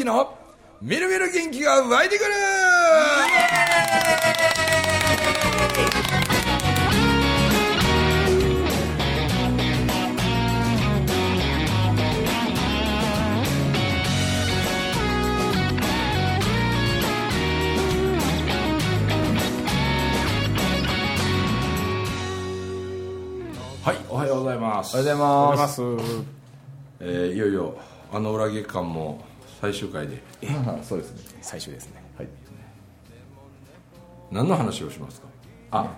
のみるみる元気が湧いてくる。はい、おはようございます。 おはようございます。 いよいよあの裏月間も最終回で、 そうですね。 最終ですね。 はい。 何の話をしますか。 はい。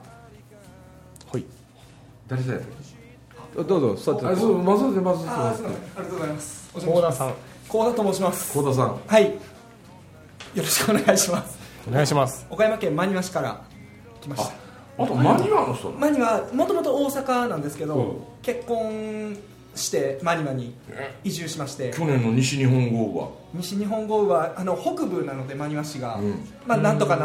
誰だよ。 どうぞ座って。 まずでまずでまずで。 ありがとうございます。 幸田さん。 幸田と申します。 幸田さん。 はい。よろしくお願いします。 お願いします。 岡山県真庭市から来ました。 あとマニワの人。 真庭もともと大阪なんですけど、結婚して真庭に移住しまして。 去年の西日本豪雨は。 西日本豪雨は北部なので真庭市が、なんとか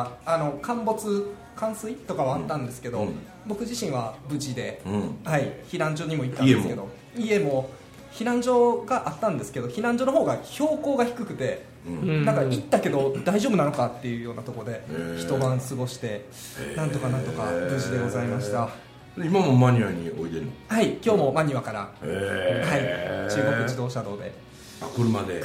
冠水とかはあったんですけど、僕自身は無事で、はい、避難所にも行ったんですけど、家も避難所があったんですけど、避難所の方が標高が低くて、なんか行ったけど大丈夫なのかっていうようなところで一晩過ごして、なんとか無事でございました。 今もマニアにおいでるの。 はい、今日も真庭から、はい、中国自動車道で車で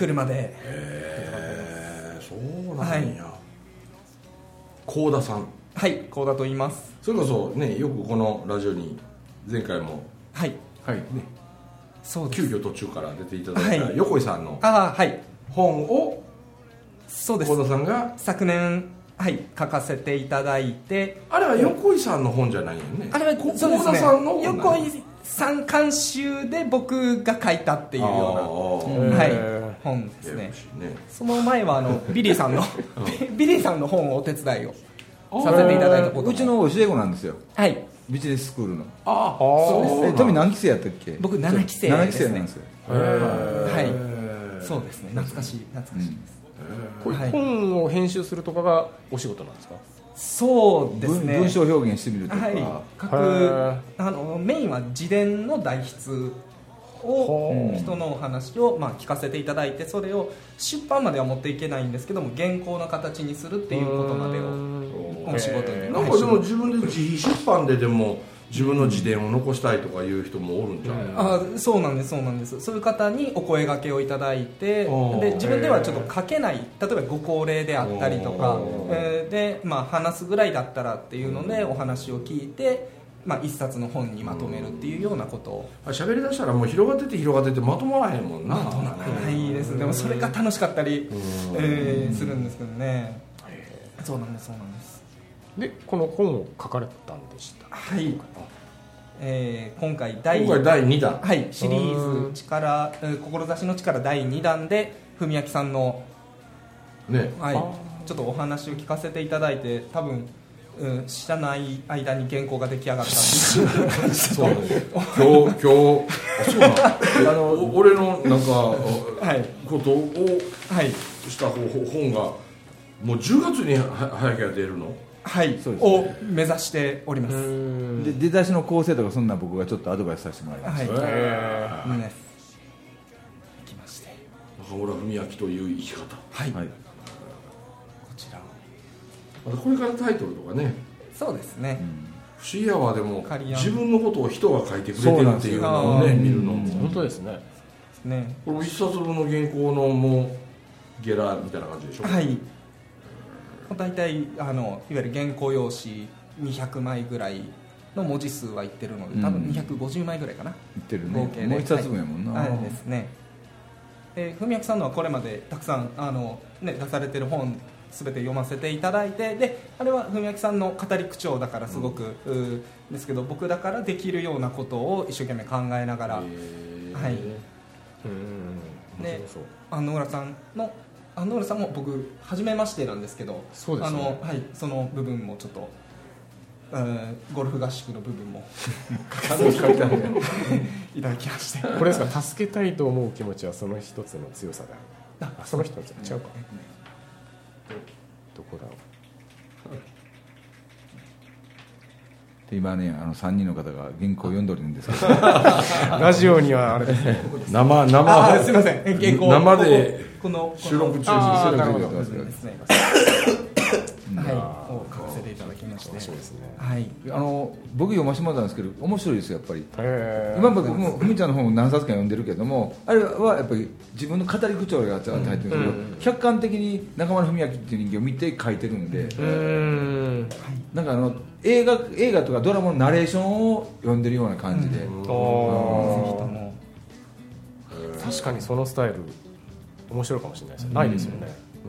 そうなんや。幸田さん。 はい、幸田と言います。 それこそね、よくこのラジオに前回もはいね、 そうです。 急遽途中から出ていただいた横井さんのはい本を、 そうです。 幸田さんが昨年、はい、書かせていただいて、 あれは横井さんの本じゃないよね。 あれは幸そうですね、 田さんの本。 横井さん監修で僕が書いたっていうような、はい、本ですね。その前はビリーさんのビリーさんの本をお手伝いをさせていただいたことも。 うちの教え子なんですよ。 はい、 ビジネススクールの。 そうです。 トミ何期生やったっけ。 僕7期生 7 ですね。 期生なんですよ。 はい、そうですね。懐かしいです。 これ本を編集するとかがお仕事なんですか。 そうですね。 文章表現してみるとか、 はい、メインは自伝の代筆を、人のお話を聞かせていただいて、それを出版までは持っていけないんですけども、原稿の形にするっていうことまでをお仕事に。 なんかでも自分で自費出版でも自分の自伝を残したいとかいう人もおるんじゃない。 そうなんです。そういう方にお声掛けをいただいて、で自分ではちょっと書けない、例えばご高齢であったりとか、で話すぐらいだったらっていうのでお話を聞いて、一冊の本にまとめるっていうようなことを。 喋り出したらもう広がっててまとまらへんもんな。 まとまらないです。でもそれが楽しかったりするんですけどね。そうなんです。 でこの本を書かれたんでした。 はい、今回第 2弾、 はい、シリーズ志の力第2弾で文明さんの、はい、ちょっとお話を聞かせていただいて、多分知らない間に原稿が出来上がったっていう感じで、 そう今日そうなの俺のなんか、ことをした本がもう10月に早ければ出るの。 はい、を目指しております。 で出だしの構成とかそんな僕がちょっとアドバイスさせてもらいました。 行きまして、 中村文明という生き方。 はい、こちらをこれからタイトルとかね。 そうですね、 不思議やわ。でも自分のことを人が書いてくれてるっていうのをね、見るのも本当ですね。 これ1冊分の原稿のもうゲラみたいな感じでしょ。 はい、大体いわゆる原稿用紙200枚ぐらいの文字数はいってるので、多分250枚ぐらいかな。いってるね。 合計でもう1冊分やもんな。 はいですね。文明さんのはこれまでたくさん出されてる本全て読ませていただいて、であれは文明さんの語り口調だからすごく、ですけど、僕だからできるようなことを一生懸命考えながら、はい。で安野浦さんも僕初めましてなんですけど、 そうですね。 はい、その部分もちょっと、ゴルフ合宿の部分もいただきまして、 これですか、助けたいと思う気持ちはその一つの強さだ。その一つ違うか。どこだろう。 今ね3人の方が原稿を読んでるんですけどラジオにはあれですね生すいません、原稿生でこの収録中にあーなるほどですねはい、を書かせていただきまして、 面白いですね。 はい、 僕読ませてもらったんですけど面白いですよやっぱり。 へー今僕もふみちゃんの本を何冊か読んでるけども、あれはやっぱり自分の語り口調が入ってるんですけど、客観的に中村文明っていう人間を見て書いてるんで、なんか映画とかドラマのナレーションを読んでるような感じで、 ぜひとも確かにそのスタイル面白いかもしれないですよ。ないですよね。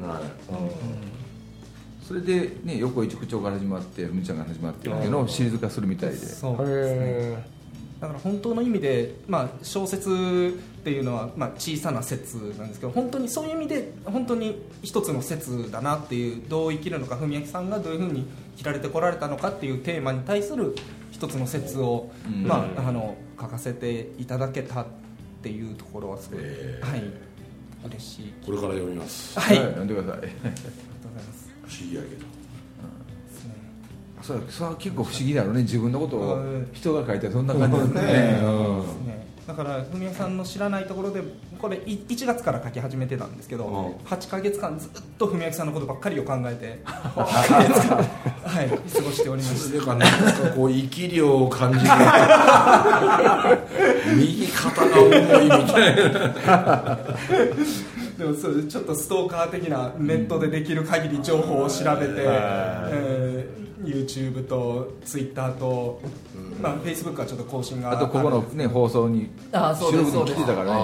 それで、ね、横一口調から始まってふみちゃんが始まってっていうのをシリーズ化するみたいで、 そうですね。だから本当の意味で、小説っていうのは、小さな説なんですけど、本当にそういう意味で本当に一つの説だなっていう、どう生きるのか、文明さんがどういうふうに生きられてこられたのかっていうテーマに対する一つの説を、書かせていただけたっていうところはすごい、嬉しい。 これから読みます。 はい、 読んでください。 ありがとうございます。 不思議やけど。 それは結構不思議だろうね、自分のことを人が書いてそんな感じですね。 だから文明さんの知らないところで、これ1月から書き始めてたんですけど、8ヶ月間ずっと文明さんのことばっかりを考えて8ヶ月間、過ごしておりました。 それでかなんかこう生き量を感じる右肩が重いみたいな。 でもそうちょっとストーカー的なネットでできる限り情報を調べて、YouTube と Twitter と、Facebook はちょっと更新があとここの、ね、放送に収録に来てたからね。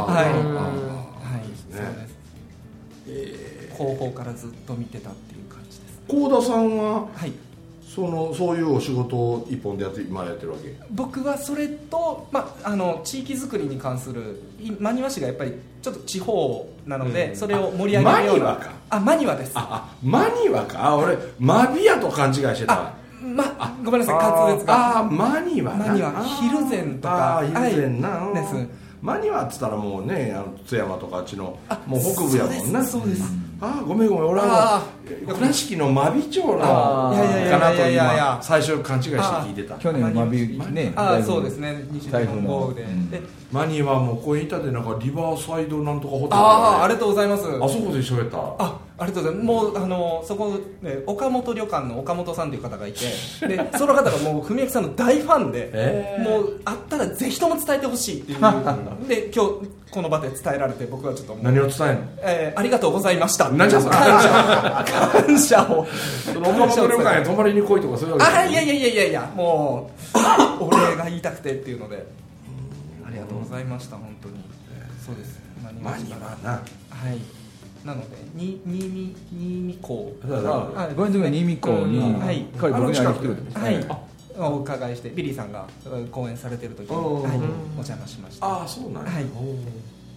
そうです。後方からずっと見てたっていう感じです。 幸田さんは、そういうお仕事を一本で今やってるわけ？ 僕はそれと、地域づくりに関する真庭市がやっぱりちょっと地方なので、それを盛り上げるような。真庭です。 真庭か。俺真ビアと勘違いしてた。 ごめんなさい、滑舌が。 真庭な。 真庭、蒜山とか蒜山なです。 真庭っつったらもうね、津山とかあっちのもう北部やもんな。 そうです。 ごめん俺は倉敷の真備町のかなと今最初勘違いして聞いてた。 去年の真備ね、 そうですね、西日本豪雨で。 真庭もこういたでなんかリバーサイドなんとかホテル。 ありがとうございます。 あそこで一緒やった。 ありがとうございます。もうそこね、岡本旅館の岡本さんという方がいて、でその方がもう文明さんの大ファンで、もう会ったらぜひとも伝えてほしいっていうで今日この場で伝えられて、僕はちょっと何を伝えるの？ ありがとうございました。 何じゃそれ。 感謝を。 岡本旅館へ泊まりに来いとかそういうわけ？ いやもうお礼が言いたくてっていうので、ありがとうございました本当に。そうです。 真庭な。 なので新見港、 ごめんなさい、新見港に彼僕に会いに来てるんです。 お伺いして、ビリーさんが講演されてる時にお邪魔しました。 そうなんや。 そうです。 真庭な。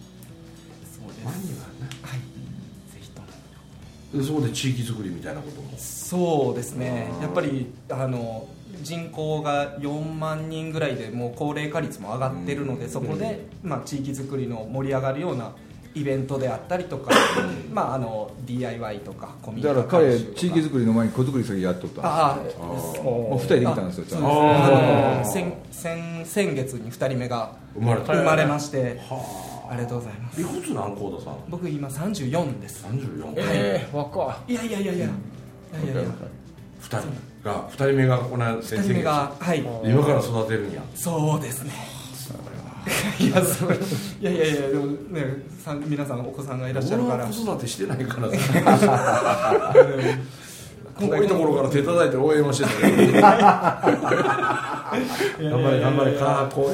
ぜひとも。 そこで地域づくりみたいなことも。 そうですね。やっぱり人口が4万人ぐらいで、もう高齢化率も上がってるので、そこで地域づくりの盛り上がるようなイベントであったりとか、DIY とかコミュニティだから彼地域づくりの前に子づくり先やっとったんです。もう2人できたんですよ。 先月に2人目が生まれまして、ありがとうございます。 いくつなん幸田さん？ 僕今34です。 34。 若い。いや2 人目がこの先生が今から育てるんや。 そうですね。いやでもね、皆さんお子さんがいらっしゃるから。 俺は子育てしてないから遠いところから手叩いて応援をしてたけど頑張れかこ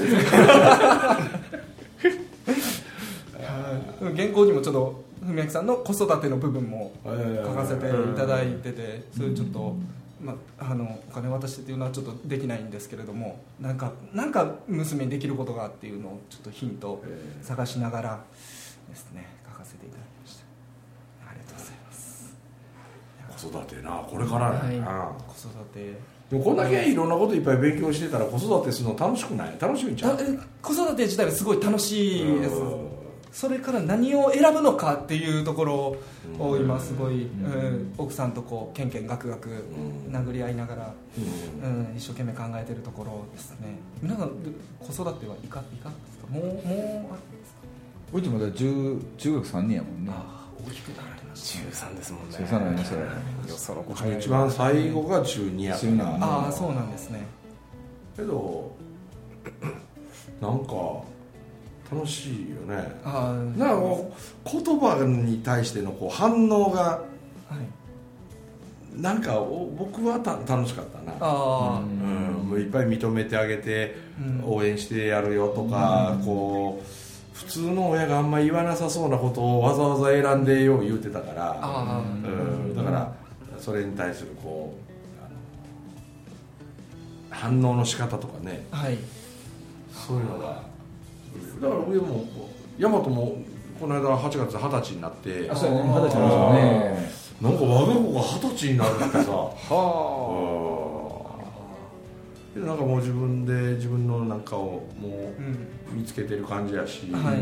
う原稿にもちょっと文明さんの子育ての部分も書かせていただいてて、それちょっとお金渡してっていうのはちょっとできないんですけれども、なんか娘にできることがっていうのをちょっとヒント探しながらですね、書かせていただきました。ありがとうございます。 子育てな、これからやな。 子育てでもこんだけいろんなこといっぱい勉強してたら子育てするの楽しくない？楽しみちゃう？ 子育て自体はすごい楽しいです。 それから何を選ぶのかっていうところを今すごい、奥さんとこうケンケンガクガク殴り合いながら、一生懸命考えてるところですね。皆さん子育てはいかがですか？もうあれですか？ うちまだ中学3年やもんね。 大きくなられました。 中3ですもんね。 中3になりましたね。 よその子一番最後が中2やからああそうなんですね。 けどなんか楽しいよね。なんか言葉に対してのこう反応が、はい、なんか僕は楽しかったな。もういっぱい認めてあげて、応援してやるよとか、こう普通の親があんまり言わなさそうなことをわざわざ選んでよう言うてたから、だからそれに対するこう反応の仕方とかね、はい、そういうのがだから上も大和もこの間8月20歳になって、 あ、そうやね、20歳なんですよね。 なんか我が子が20歳になるってさでなんかもう自分で自分のなんかをもう見つけてる感じやし、はい、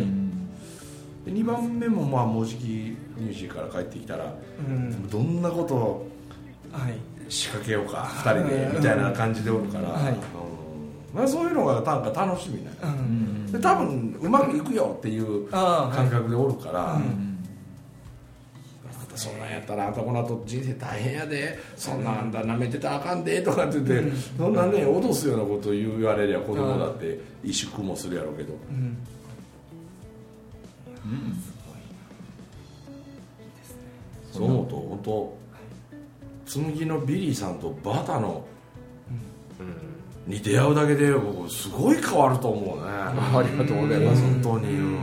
で2番目もまあもうじきニュージーから帰ってきたら、どんなことを仕掛けようか、2人でみたいな感じでおるから、まあ、そういうのがなんか楽しみな、で多分うまくいくよっていう感覚でおるから、そんなんやったらあんたこの後人生大変やで、そんなんだなめてたらあかんでとかって言って、そんなね脅すようなことを言われりゃ子供だって萎縮もするやろうけど、そう思うと本当紬のビリーさんとバタのに出会うだけで僕すごい変わると思うね。 ありがとうございます。 本当に、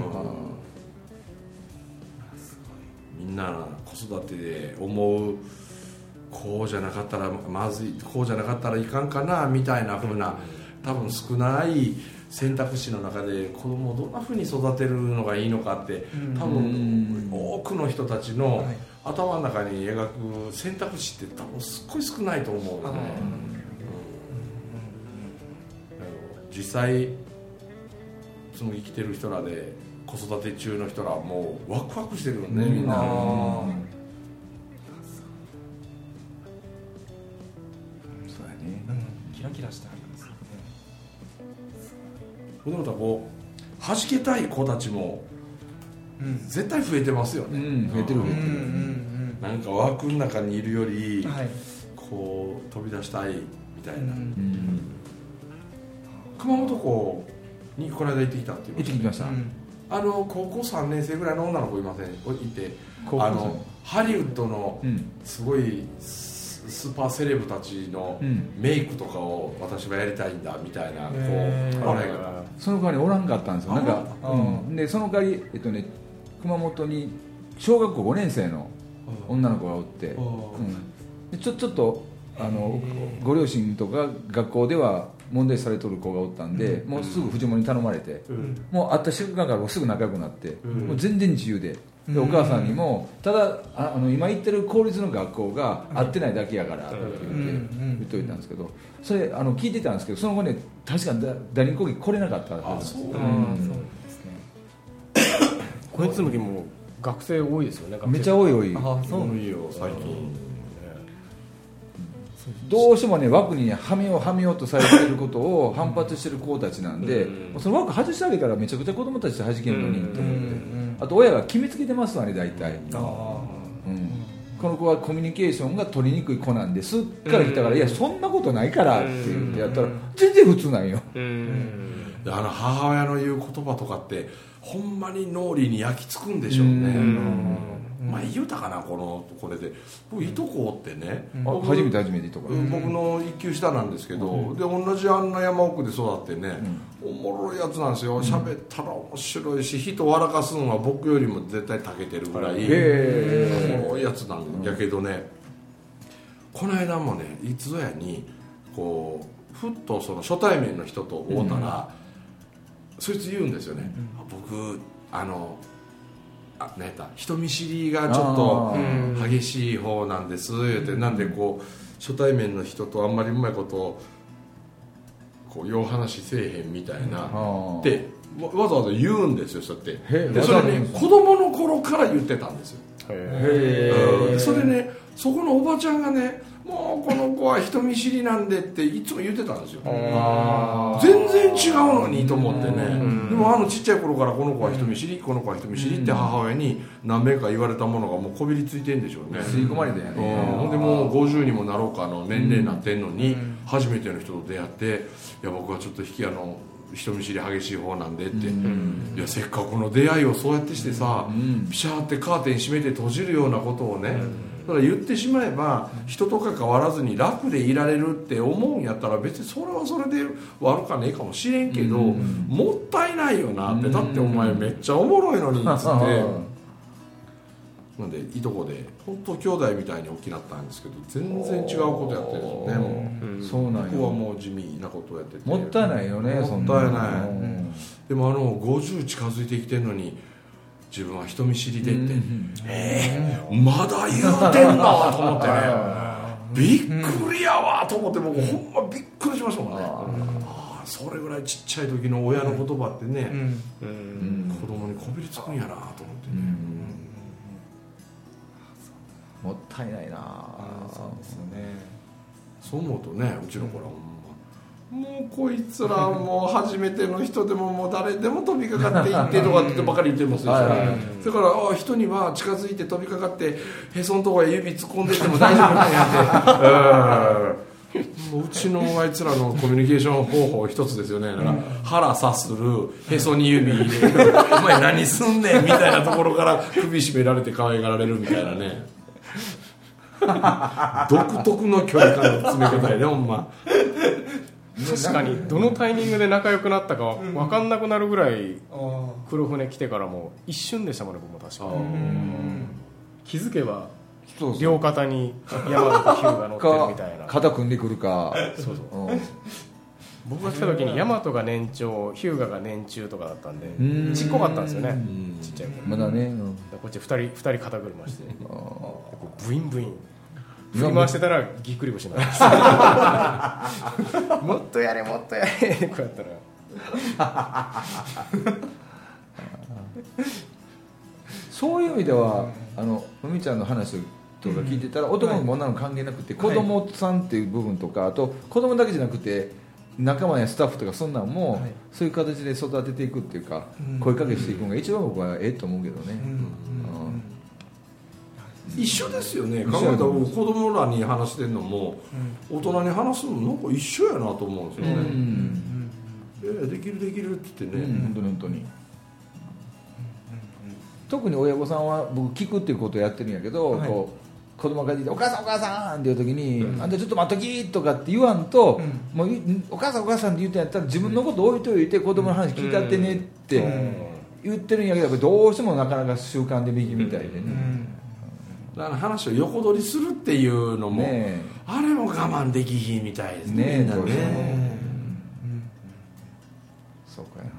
みんな子育てで思うこうじゃなかったらまずい、こうじゃなかったらいかんかなみたいな風な多分少ない選択肢の中で子供をどんな風に育てるのがいいのかって多分多くの人たちの頭の中に描く選択肢って多分すっごい少ないと思うよね。実際その生きてる人らで子育て中の人らもうワクワクしてるよね、みんな。 そうやね、 キラキラしてありますよね。 でもこう弾けたい子たちも絶対増えてますよね。 増えてる増えてる。 なんか枠の中にいるより、こう飛び出したいみたいな。熊本校にこの間行ってきたって言いました。 高校3年生ぐらいの女の子いませんいて、ハリウッドのすごいスーパーセレブたちのメイクとかを私はやりたいんだみたいな、 その代わりおらんかったんですよ。なんか、でその代わり、熊本に小学校5年生の女の子がおって、でちょっとご両親とか学校では問題されとる子がおったんで、もうすぐ藤本に頼まれて、もう会った瞬間からすぐ仲良くなって、もう全然自由で、お母さんにもただ今行ってる公立の学校が合ってないだけやからって言っといたんですけど、それ聞いてたんですけど、その後ね確かに第二講義来れなかったはずなんですよ。 こいつむきも学生多いですよね。 めっちゃ多い。 そうよ最近。 どうしてもね枠にはめようとされていることを反発している子たちなんで、その枠外してあげたらめちゃくちゃ子供たちで弾けるのにと思って、あと親が決めつけてますわね大体。この子はコミュニケーションが取りにくい子なんですから来たから、いやそんなことないからって言ってやったら全然普通なんよ。 母親の言う言葉とかってほんまに脳裏に焼き付くんでしょうね。まあ言うたかなこれで僕いとこってね、 初めていとこ、 僕の一級下なんですけど、で同じあんな山奥で育ってね、おもろいやつなんですよ。喋ったら面白いし、人笑かすのは僕よりも絶対長けてるぐらいおもろいやつなんやけどね、この間もねいつぞやにこうふっとその初対面の人と会うたら、そいつ言うんですよね、僕人見知りがちょっと激しい方なんですって、なんでこう初対面の人とあんまりうまいことこうよう話せえへんみたいなってわざわざ言うんですよ。そうやってでそれね子供の頃から言ってたんですよ。それねそこのおばちゃんがねもうこの子は人見知りなんでっていつも言ってたんですよ。全然違うのにと思ってね。でもちっちゃい頃からこの子は人見知りこの子は人見知りって母親に何名か言われたものがもうこびりついてんでしょうね。 吸い込まれてね。 ほんでもう50にもなろうかの年齢になってんのに初めての人と出会っていや僕はちょっと人見知り激しい方なんでって、いやせっかくの出会いをそうやってしてさ、ピシャーってカーテン閉めて閉じるようなことをね、だから言ってしまえば人とか変わらずに楽でいられるって思うんやったら別にそれはそれで悪かねえかもしれんけど、もったいないよなって。だってお前めっちゃおもろいのにっつってなんでいとこで本当兄弟みたいに大きなったんですけど全然違うことやってるんですよね。 そうなんや。 僕はもう地味なことをやっててもったいないよね。 もったいない。でも50近づいてきてるのに自分は人見知りでってまだ言うてんなと思ってねびっくりやわと思って僕ほんまびっくりしましたもんね。それぐらいちっちゃい時の親の言葉ってね子供にこびりつくんやなと思ってね。 もったいないな。 そうですよね。 そう思うとねうちの子らもうこいつらもう初めての人でももう誰でも飛びかかっていってとかってばかり言ってますよ。だから人には近づいて飛びかかってへそのとこへ指突っ込んでても大丈夫なんやってもううちのあいつらのコミュニケーション方法一つですよね。だから腹さするへそに指入れるお前何すんねんみたいなところから首絞められて可愛がられるみたいなね独特の距離感の詰め方やねほんま。 確かにどのタイミングで仲良くなったか分かんなくなるぐらい黒船来てからも一瞬でしたもんね。僕も確か気づけば両肩にヤマトとヒューが乗ってるみたいな肩組んでくるか僕が来た時にヤマトが年長ヒューガが年中とかだったんでちっこかったんですよね。ちっちゃい頃まだね。 こっち2人肩車してブインブイン振り回してたらぎっくり腰になりましたもっとやれもっとやれこうやったらそういう意味ではふみちゃんの話とか聞いてたら男の子も女の子関係なくて子供さんっていう部分とかあと子供だけじゃなくて仲間やスタッフとかそんなんもそういう形で育てていくっていうか声かけしていくのが一番僕はええと思うけどね。 一緒ですよね。考えたら子供らに話してるのも大人に話すのなんか一緒やなと思うんですよね。できるできるって言ってね。 本当に特に親御さんは僕聞くっていうことをやってるんやけど、こう子供が出て「お母さんお母さん」っていう時に「あんたちょっと待っとき」とかって言わんと「もうお母さんお母さん」って言ってんやったら自分のこと置いといて子供の話聞いたってねって言ってるんやけどやっぱどうしてもなかなか習慣で右みたいでね。 だから話を横取りするっていうのも、あれも我慢できひんみたいですね。 そうかやな。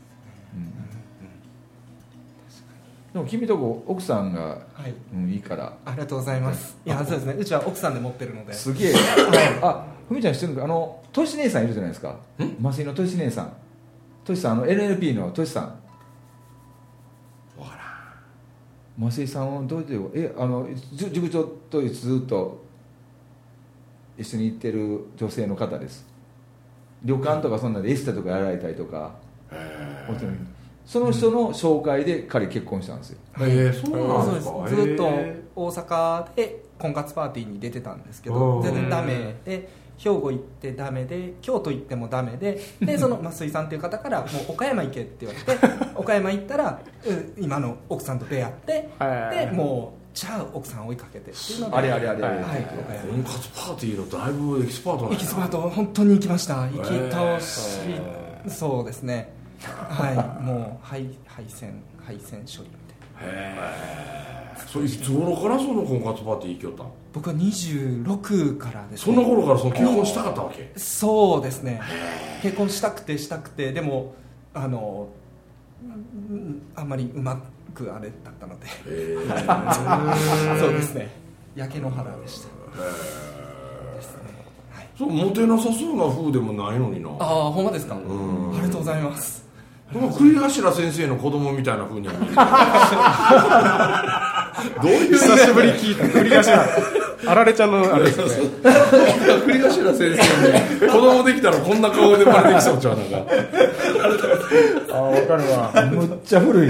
でも君とこ奥さんがいいから。 ありがとうございます。いやそうですね。うちは奥さんで持ってるので。 すげえ。ふみちゃん知ってるのかとし姉さんいるじゃないですか。麻酔のとし姉さん。としさんNLP のとしさん。増井さんはどういう塾長とずっと一緒に行ってる女性の方です。旅館とかそんなでエステとかやられたりとかその人の紹介で彼結婚したんですよ。 そうなんですか。 ずっと大阪で婚活パーティーに出てたんですけど全然ダメで兵庫行ってダメで京都行ってもダメでその増井さんっていう方からもう岡山行けって言われて岡山行ったら今の奥さんと出会ってでもうじゃあ奥さん追いかけてっていうのであれ婚活パーティーのだいぶエキスパートなんエキスパート本当に行きました。行き倒しそうですね。もう配線処理みたいな。 それいつ頃からその婚活パーティー行きよったん？ 僕は26からですね。 そんな頃からその結婚したかったわけ？ そうですね。結婚したくてでもあんまりうまくあれだったのでそうですね。焼け野原でしたですね。 そうモテなさそうな風でもないのにな。 ああほんまですか。ありがとうございます。 栗頭先生の子供みたいな風には見える。どういう久しぶり聞いた栗頭あられちゃんのあれですね。 栗頭先生に子供できたらこんな顔で生まれてきそうちゃうなんか。 あ分かるわ。 むっちゃ古い。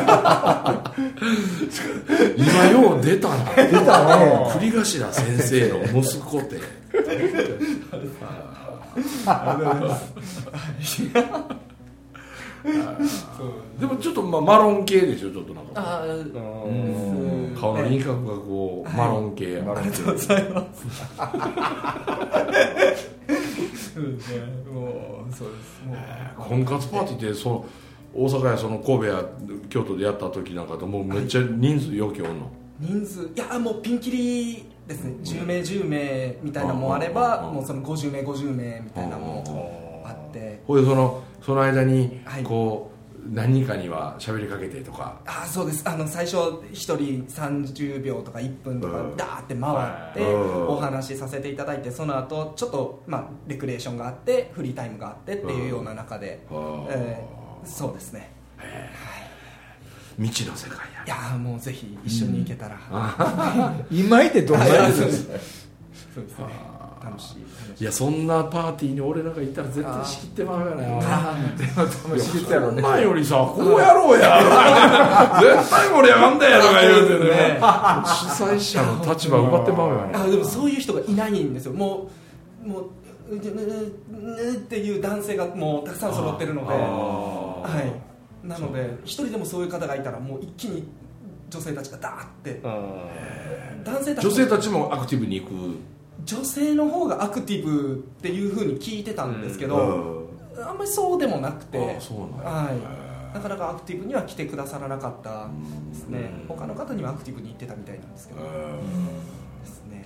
今よう出たな。 出たね。 栗頭先生の息子って。でもちょっとマロン系でしょ、ちょっとなんか顔の輪郭がこうマロン系や。 ありがとうございます。もうそうです。 婚活パーティーって大阪や神戸や京都でやった時なんかでもうめっちゃ人数要求おんの。 人数いやもうピンキリですね。10名10名みたいなのもあれば、もうその50名50名みたいなのもあって。 ほいでその間にこう、何人かには喋りかけてとか。 そうです。最初1人30秒とか1分とかダーって回ってお話しさせていただいて、その後ちょっとレクリエーションがあってフリータイムがあってっていうような中で、そうですね。 未知の世界や。 いやもうぜひ一緒に行けたら。 今いてどんなやつですか。 そうですね。楽しい。 いやそんなパーティーに俺なんか行ったら絶対仕切ってまうよね。 仕切ってやろうね。 前よりさこうやろうや。絶対盛り上がんだよとか言うてね。主催者の立場奪ってまうよね。 でもそういう人がいないんですよ。もうっていう男性がもうたくさん揃ってるので、なので一人でもそういう方がいたらもう一気に女性たちがダーって女性たちもアクティブに行く。 女性の方がアクティブっていう風に聞いてたんですけど、あんまりそうでもなくて、なかなかアクティブには来てくださらなかったですね。他の方にはアクティブに行ってたみたいなんですけどですね。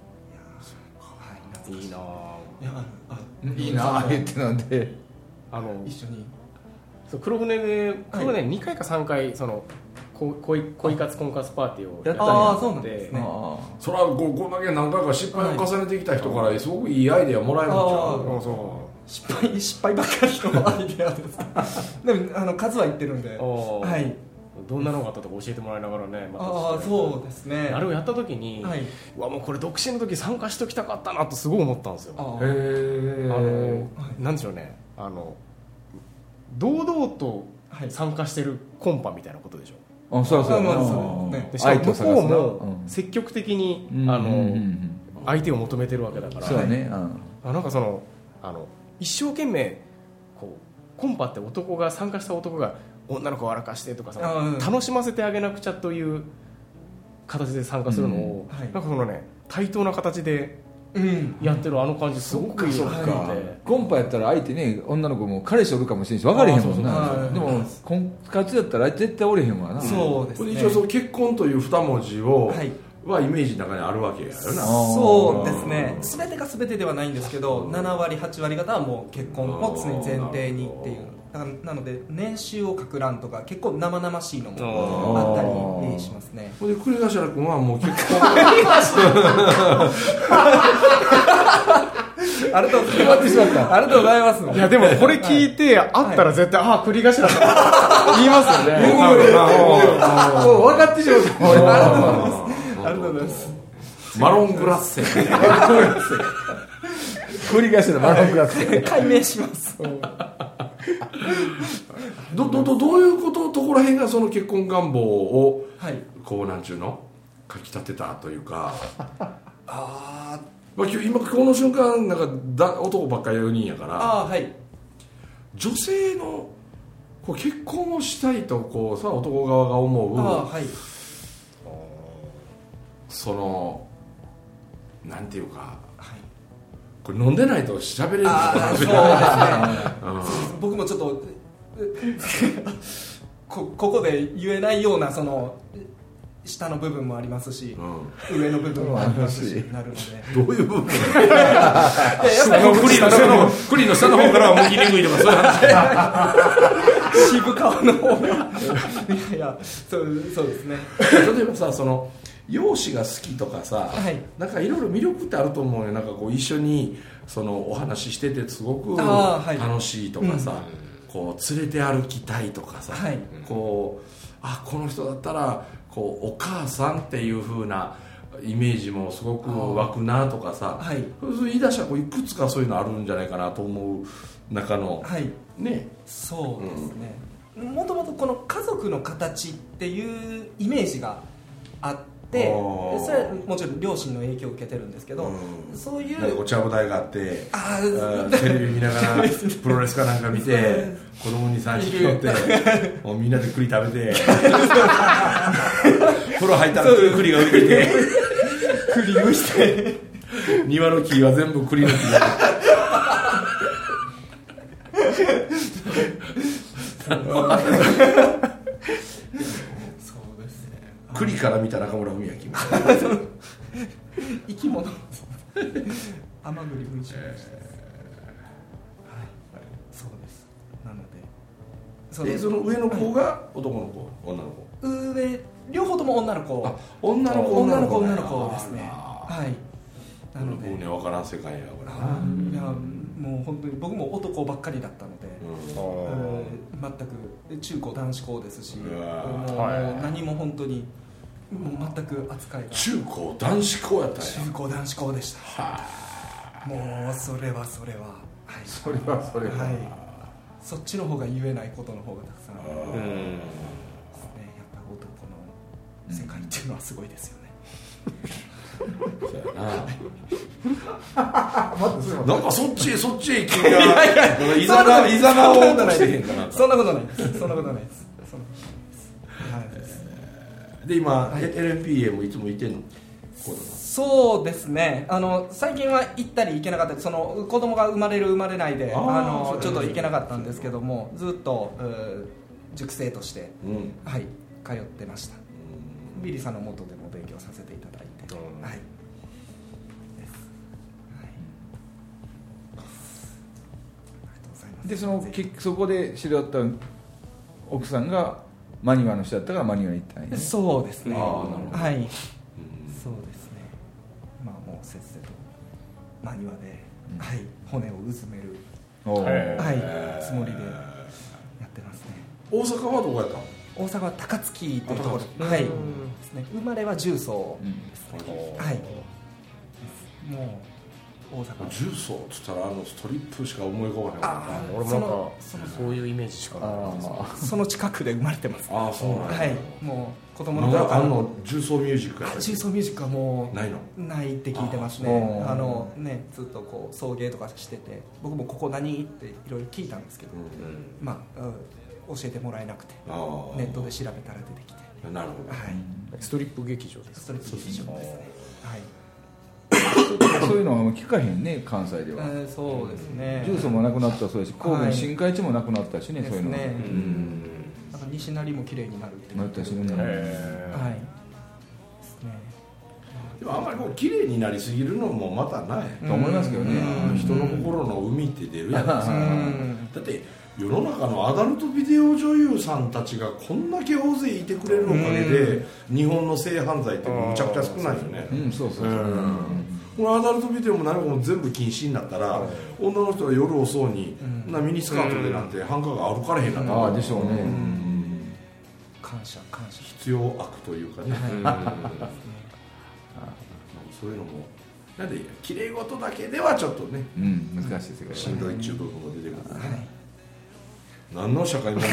いいなぁ。 いいなぁってなんで一緒に黒船2回か3回その恋活婚活パーティーをやったりそうなんですね。 それはこんだけ何回か失敗を重ねてきた人からすごくいいアイデアもらえるんちゃう。失敗ばっかりのアイデアですか。でも数は言ってるんで、 どんなのがあったとか教えてもらいながらね。 そうですね。 あれをやった時に、うわもうこれ独身の時参加しときたかったなとすごい思ったんですよ。なんでしょうね、堂々と参加してるコンパみたいなことでしょ。 そうしかも向こうも積極的に相手を求めてるわけだから、なんか一生懸命こうコンパって参加した男が女の子を笑かしてとか楽しませてあげなくちゃという形で参加するのを、なんか対等な形でやってるあの感じすごくいいなって。 コンパやったら相手ね、女の子も彼氏おるかもしれんし分かれへんもんな。でも婚活やったら絶対おれへんわな。 そうですね。 一応結婚という二文字をはイメージの中にあるわけやよな。 そうですね。全てが全てではないんですけど、7割8割方はもう結婚を常に前提にっていう。なので年収を書く欄とか結構生々しいのもあったりしますね。 で栗頭君はもう結婚ありがとうございます。 いやでもこれ聞いて会ったら絶対栗頭言いますよね。 分かってしまう。 ありがとうございます。 マロングラッセ栗頭マロングラッセ解明します。 どういうことところへんがその結婚願望をこうなんちゅうのかきたてたというか今この瞬間なんか男ばっかり4人やから女性のこう結婚をしたいとこうさ男側が思うそのなんていうかこれ飲んでないと喋れるんだそうですね。僕もちょっとここで言えないようなその下の部分もありますし、上の部分もありますしなるので。 どういう部分？栗の下の方からは向きにくいとかそういう話。 渋顔の方がいやそうですね。 例えばさ容姿が好きとかさ、なんかいろいろ魅力ってあると思うよ。なんかこう一緒にそのお話ししててすごく楽しいとかさ、こう連れて歩きたいとかさ、こうこの人だったらこうお母さんっていう風なイメージもすごく湧くなとかさ、そう言い出したらこういくつかそういうのあるんじゃないかなと思う中の、ね。 そうですね。もともとこの家族の形っていうイメージがあって、それはもちろん両親の影響を受けてるんですけど、そういうお茶舞台があってテレビ見ながらプロレスかなんか見て子供に3匹乗ってもうみんなで栗食べて風呂入ったら栗が浮いてて栗蒸して庭の木は全部栗の木だそうですね。 栗から見た中村文明生き物甘栗文章、そうです。なのでその上の子が男の子、女の子、 上両方とも女の子、 女の子ですね。なので分からん世界やこれな。 いやもう本当に僕も男ばっかりだったので、全く中高男子校ですし、もう何も本当にもう全く扱いが中高男子校やったんや。 中高男子校でした。もうそれはそっちの方が言えないことの方がたくさんあるので、やっぱ男の世界っていうのはすごいですよね。 そうやな。なんかそっちへ君がいざなおうとしてへんかな。 そんなことないです。 で今 LMPA もいつもいてんの？ そうですね。最近は行ったり行けなかったり、その子供が生まれる生まれないでちょっと行けなかったんですけども、ずっと塾生として、通ってました。ビリーさんの元でも勉強させていただいて、 でそこで知り合った奥さんがマニュアの人だったからマニュアに行ったんやね。 そうですね。そうですね。まあもうせっせとマニュアで、骨をうずめるつもりでやってますね。 大阪はどこやったの？ 大阪は高槻というところですね。生まれは重曹ですね。もう大阪重曹っつったらストリップしか思い浮かばない。 俺もなんかそういうイメージしかない。 その近くで生まれてます。 そうなんや。 もう子供の頃から重曹ミュージックやった。 重曹ミュージックはもうないの？ ないって聞いてますね。ずっとこう送迎とかしてて、僕もここ何っていろいろ聞いたんですけど、教えてもらえなくて、ネットで調べたら出てきて。 なるほど。 ストリップ劇場です。 ストリップ劇場ですね。 そういうのは聞かへんね、関西では。 そうですね。 重曹もなくなったそうだし、神戸の新海地もなくなったしね、そういうの。 なんか西成も綺麗になるってなったしね。 でもあんまり綺麗になりすぎるのもまたないと思いますけどね。 人の心の海って出るやん。だって世の中のアダルトビデオ女優さんたちがこんだけ大勢いてくれるおかげで日本の性犯罪ってむちゃくちゃ少ないよね。 そうこのアダルトビデオも何も全部禁止になったら、女の人が夜遅うにミニスカートでなんて繁華街歩かれへんなったでしょうね。 感謝必要悪というかね。そういうのもなんで綺麗事だけではちょっとね、 難しいですけど、 しんどいっちゅう部分も出てくる。何の社会問題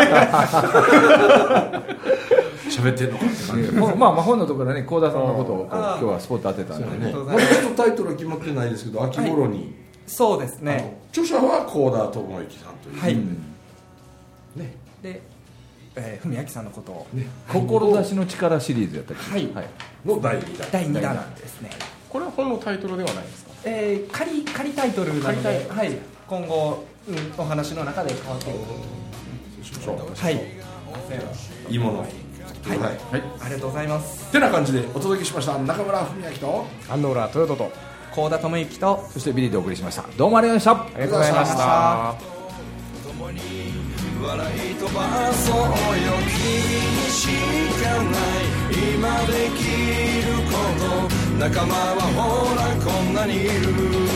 喋ってんのかって感じ。 本のところでね、幸田さんのことを今日はスポット当てたんでね。 まだちょっとタイトルは決まってないですけど、秋頃に。 そうですね。 著者は幸田智之さんという。 ね。で、文明さんのことを志の力シリーズやったっけ。 の第 2弾ですね。 これは本のタイトルではないですか？ 仮タイトルなので、今後お話の中で変わっていく。 いいもの。 ありがとうございます。 てな感じでお届けしました中村文明と安野浦豊人と幸田智之と、 そしてビリーでお送りしました。どうもありがとうございました。 ありがとうございました。 笑い飛ばそうよ君にしかない今できること仲間はほらこんなにいる